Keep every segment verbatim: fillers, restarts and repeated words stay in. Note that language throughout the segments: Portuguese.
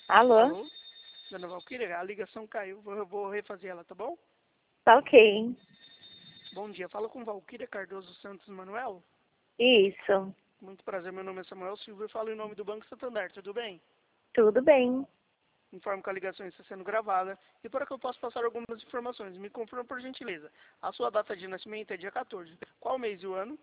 Alô? Alô? Dona Valquíria, a ligação caiu, vou- eu vou refazer ela, tá bom? Tá ok. Bom dia, fala com Valquíria Cardoso Santos Manuel. Isso. Muito prazer, meu nome é Samuel Silva e falo em nome do Banco Santander, tudo bem? Tudo bem. Informo que a ligação está sendo gravada e para que eu possa passar algumas informações, me confirma por gentileza. A sua data de nascimento é dia quatorze. Qual mês e o ano?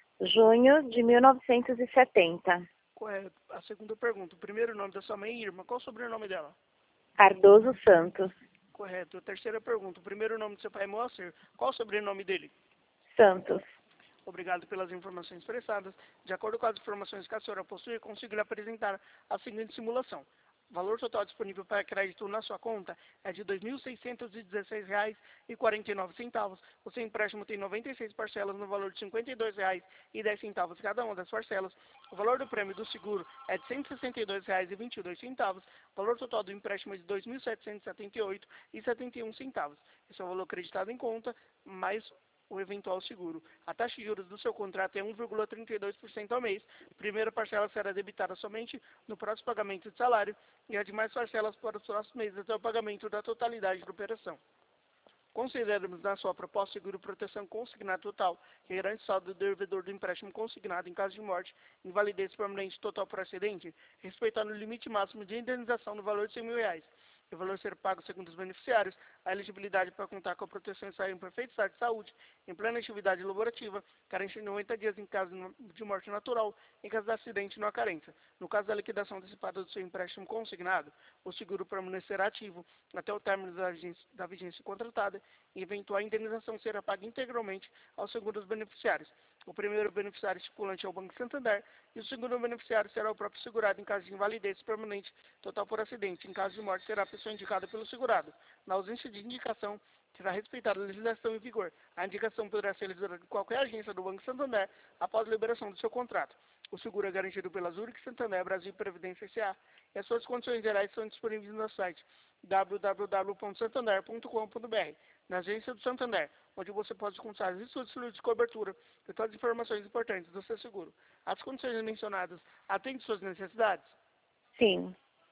Junho de mil novecentos e setenta. Correto. A segunda pergunta, o primeiro nome da sua mãe, Irma, qual o sobrenome dela? Cardoso Santos. Correto. A terceira pergunta, o primeiro nome do seu pai é Moacir, qual o sobrenome dele? Santos. Obrigado pelas informações prestadas. De acordo com as informações que a senhora possui, consigo lhe apresentar a seguinte simulação. O valor total disponível para crédito na sua conta é de dois mil seiscentos e dezesseis reais e quarenta e nove centavos. O seu empréstimo tem noventa e seis parcelas no valor de cinquenta e dois reais e dez centavos cada uma das parcelas. O valor do prêmio do seguro é de cento e sessenta e dois reais e vinte e dois centavos. O valor total do empréstimo é de dois mil setecentos e setenta e oito reais e setenta e um centavos. Esse é o valor acreditado em conta, mais o eventual seguro. A taxa de juros do seu contrato é um vírgula trinta e dois por cento ao mês. A primeira parcela será debitada somente no próximo pagamento de salário e a demais parcelas para os próximos meses até o pagamento da totalidade da operação. Consideramos na sua proposta seguro proteção consignado total, que garante saldo do devedor do empréstimo consignado em caso de morte, invalidez permanente total por acidente, respeitando o limite máximo de indenização no valor de cem mil reais. O valor ser pago segundo os beneficiários, a elegibilidade para contar com a proteção está em perfeito estado de saúde, em plena atividade laborativa, carência de noventa dias em caso de morte natural, em caso de acidente não há carência. No caso da liquidação antecipada do seu empréstimo consignado, o seguro permanecerá ativo até o término da vigência, da vigência contratada e eventual indenização será paga integralmente aos segundos beneficiários. O primeiro beneficiário estipulante é o Banco Santander e o segundo beneficiário será o próprio segurado em caso de invalidez permanente total por acidente. Em caso de morte, será a pessoa indicada pelo segurado. Na ausência de indicação, será respeitada a legislação em vigor. A indicação poderá ser realizada em qualquer agência do Banco Santander após a liberação do seu contrato. O seguro é garantido pela Zurich Santander Brasil Previdência S A e as suas condições gerais são disponíveis no site w w w ponto santander ponto com ponto b r. Na agência do Santander, onde você pode consultar os estudos de cobertura e todas as informações importantes do seu seguro. As condições mencionadas atendem suas necessidades? Sim.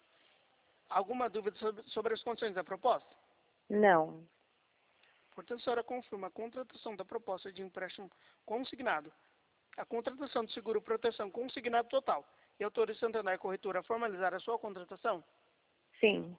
Alguma dúvida sobre, sobre as condições da proposta? Não. Portanto, a senhora confirma a contratação da proposta de empréstimo consignado, a contratação do seguro proteção consignado total e autoriza Santander Corretora a formalizar a sua contratação? Sim.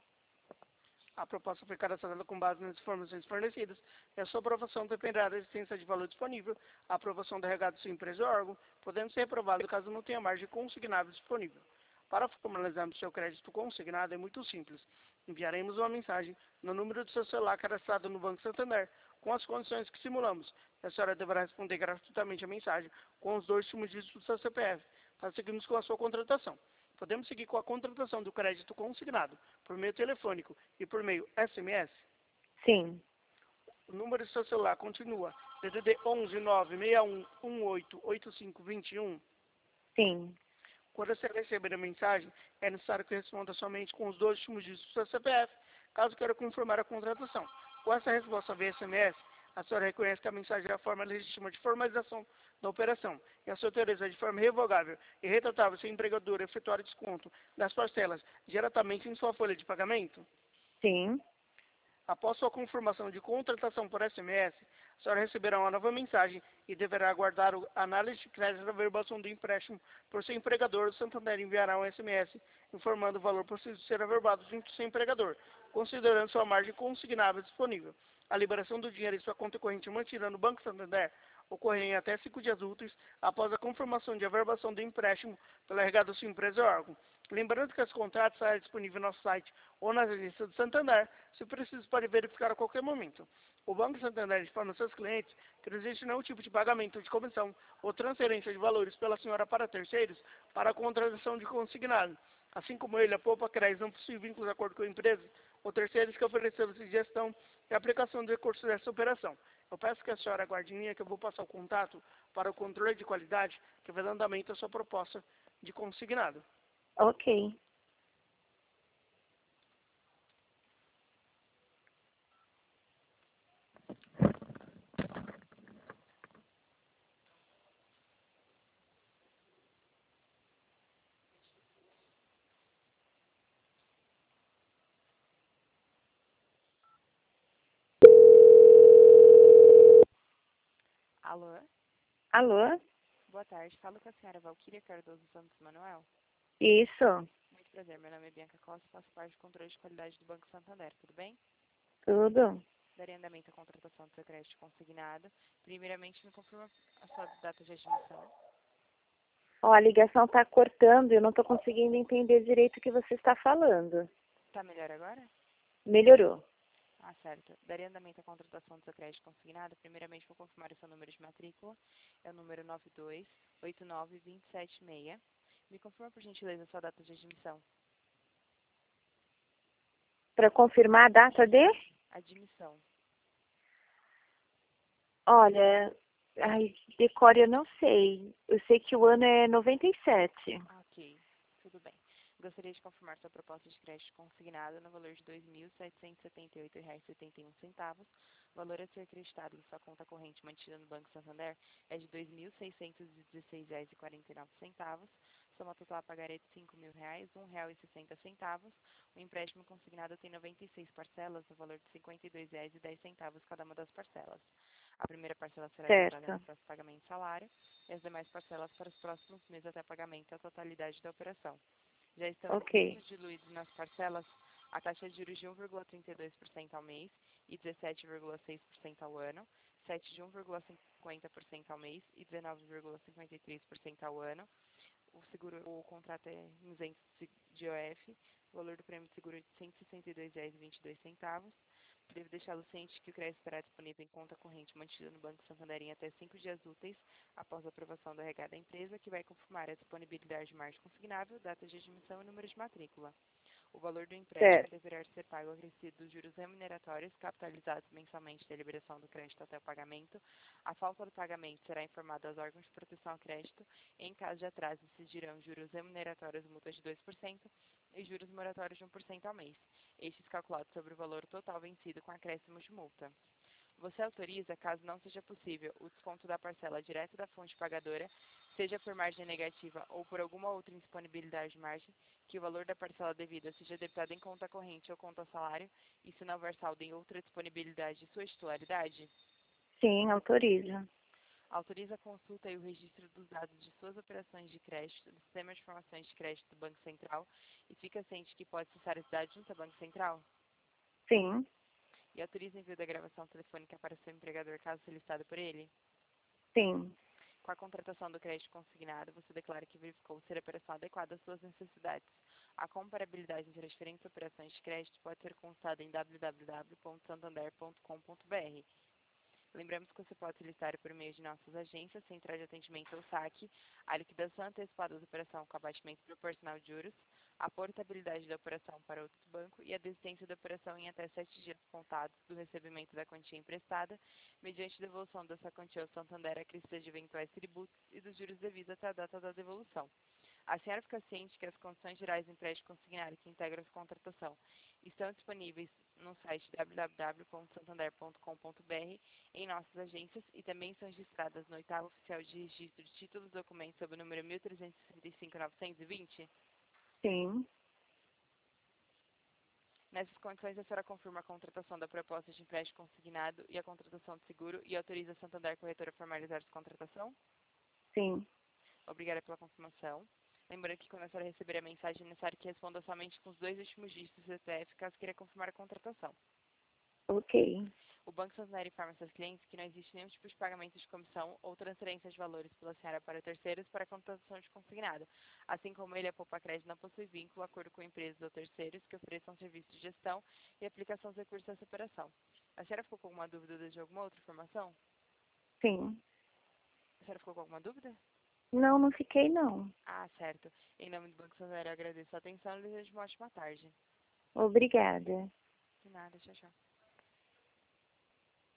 A proposta foi cadastrada com base nas informações fornecidas e a sua aprovação dependerá da existência de valor disponível, a aprovação do regado de sua empresa ou órgão, podendo ser reprovado caso não tenha margem consignável disponível. Para formalizarmos seu crédito consignado é muito simples. Enviaremos uma mensagem no número do seu celular cadastrado no Banco Santander com as condições que simulamos. A senhora deverá responder gratuitamente a mensagem com os dois últimos dígitos do seu C P F para seguirmos com a sua contratação. Podemos seguir com a contratação do crédito consignado por meio telefônico e por meio S M S? Sim. O número do seu celular continua D D D onze nove seis um um oito oito cinco dois um. Sim. Quando você receber a mensagem, é necessário que responda somente com os dois últimos dígitos do seu C P F, caso queira confirmar a contratação. Com essa resposta via S M S, a senhora reconhece que a mensagem é a forma legítima de formalização da operação e a sua autoriza de forma revogável e retratável seu empregador efetuar o desconto das parcelas diretamente em sua folha de pagamento? Sim. Após sua confirmação de contratação por S M S, a senhora receberá uma nova mensagem e deverá aguardar a análise de crédito da averbação do empréstimo por seu empregador. O Santander enviará um S M S informando o valor possível de ser averbado junto ao seu empregador, considerando sua margem consignável disponível. A liberação do dinheiro em sua conta corrente mantida no Banco Santander ocorre em até cinco dias úteis após a confirmação de averbação do empréstimo pela regada da sua empresa ou órgão. Lembrando que os contratos estarão disponíveis no nosso site ou nas agências do Santander, se preciso, pode verificar a qualquer momento. O Banco Santander informa seus clientes que não existe nenhum tipo de pagamento de comissão ou transferência de valores pela senhora para terceiros para a contratação de consignado. Assim como ele, a Poupa Crédito não possui vínculos de acordo com a empresa ou terceiros que ofereceram sugestão e aplicação de recursos dessa operação. Eu peço que a senhora aguarde em linha que eu vou passar o contato para o controle de qualidade que vai dar andamento à sua proposta de consignado. Ok. Alô? Alô? Boa tarde. Falo com a senhora Valquíria Cardoso Santos Manuel. Isso, Muito prazer. Meu nome é Bianca Costa e faço parte do controle de qualidade do Banco Santander. Tudo bem? tudo. Darei andamento à contratação do seu crédito consignado. Primeiramente, me confirma a sua data de admissão. Ó, a ligação tá cortando e eu não tô conseguindo entender direito o que você está falando. Tá melhor agora? Melhorou. Ah, certo. Darei andamento à contratação do seu crédito consignado. Primeiramente, vou confirmar o seu número de matrícula. É o número nove dois oito nove dois sete seis. Me confirma, por gentileza, a sua data de admissão. Para confirmar a data de? Admissão. Olha, ai, decore eu não sei. Eu sei que o ano é noventa e sete. Ok, tudo bem. Gostaria de confirmar sua proposta de crédito consignado no valor de dois mil setecentos e setenta e oito reais e setenta e um centavos. O valor a ser acreditado em sua conta corrente mantida no Banco Santander é de dois mil seiscentos e dezesseis reais e quarenta e nove centavos. Soma total a pagar é de cinco mil reais, um real e sessenta centavos. O empréstimo consignado tem noventa e seis parcelas no valor de cinquenta e dois reais e dez centavos cada uma das parcelas. A primeira parcela será quitada no Certo. próximo pagamento de salário e as demais parcelas para os próximos meses até pagamento da totalidade da operação. Já estão Ok. inclusos diluídos nas parcelas a taxa de juros de um vírgula trinta e dois por cento ao mês e dezessete vírgula seis por cento ao ano, sete de um vírgula cinquenta por cento ao mês e dezenove vírgula cinquenta e três por cento ao ano. O seguro, o contrato é isento de O F, o valor do prêmio de seguro é de cento e sessenta e dois reais e vinte e dois centavos. Devo deixá-lo ciente que o crédito estará disponível em conta corrente mantida no Banco Santander em até cinco dias úteis após a aprovação da regada da empresa, que vai confirmar a disponibilidade de margem consignável, data de admissão e número de matrícula. O valor do empréstimo Certo. deverá ser pago acrescido dos juros remuneratórios capitalizados mensalmente da liberação do crédito até o pagamento. A falta do pagamento será informada aos órgãos de proteção ao crédito. Em caso de atraso, incidirão juros remuneratórios multas de dois por cento e juros moratórios de um por cento ao mês, estes calculados sobre o valor total vencido com acréscimos de multa. Você autoriza, caso não seja possível, o desconto da parcela direto da fonte pagadora, seja por margem negativa ou por alguma outra indisponibilidade de margem, que o valor da parcela devida seja debitado em conta corrente ou conta salário, e se não houver saldo em outra disponibilidade de sua titularidade? Sim, autoriza. Autoriza a consulta e o registro dos dados de suas operações de crédito do Sistema de Informações de Crédito do Banco Central e fica ciente que pode acessar esse dado junto ao Banco Central? Sim, E autoriza o envio da gravação telefônica para seu empregador caso solicitado por ele? sim, Com a contratação do crédito consignado, você declara que verificou ser a operação adequada às suas necessidades. A comparabilidade entre as diferentes operações de crédito pode ser consultada em w w w ponto santander ponto com ponto b r. Lembramos que você pode solicitar por meio de nossas agências, central de atendimento ou saque, a liquidação antecipada da operação com abatimento proporcional de juros, a portabilidade da operação para outro banco e a desistência da operação em até sete dias contados do recebimento da quantia emprestada, mediante devolução dessa quantia ao Santander acrescida de eventuais tributos e dos juros devidos até a data da devolução. A senhora fica ciente que as condições gerais do empréstimo consignado que integram essa contratação estão disponíveis no site w w w ponto santander ponto com ponto b r, em nossas agências, e também são registradas no oitavo oficial de registro de títulos e documentos sob o número mil trezentos e sessenta e cinco ponto novecentos e vinte. sim. Nessas condições, a senhora confirma a contratação da proposta de empréstimo consignado e a contratação de seguro e autoriza a Santander Corretora a formalizar essa contratação? Sim. Obrigada pela confirmação. Lembrando que quando a senhora receber a mensagem, é necessário que responda somente com os dois últimos dígitos do C P F, caso queira confirmar a contratação. Ok. O Banco Santander informa seus clientes que não existe nenhum tipo de pagamento de comissão ou transferência de valores pela senhora para terceiros para a contratação de consignado, assim como ele, a Poupa Crédito, não possui vínculo, acordo com empresas ou terceiros que ofereçam serviços de gestão e aplicação dos recursos dessa operação. A senhora ficou com alguma dúvida de alguma outra informação? Sim. A senhora ficou com alguma dúvida? Não, não fiquei não. Ah, certo. Em nome do Banco Santander, eu agradeço a atenção e desejo uma ótima tarde. Obrigada. De nada, tchau, tchau.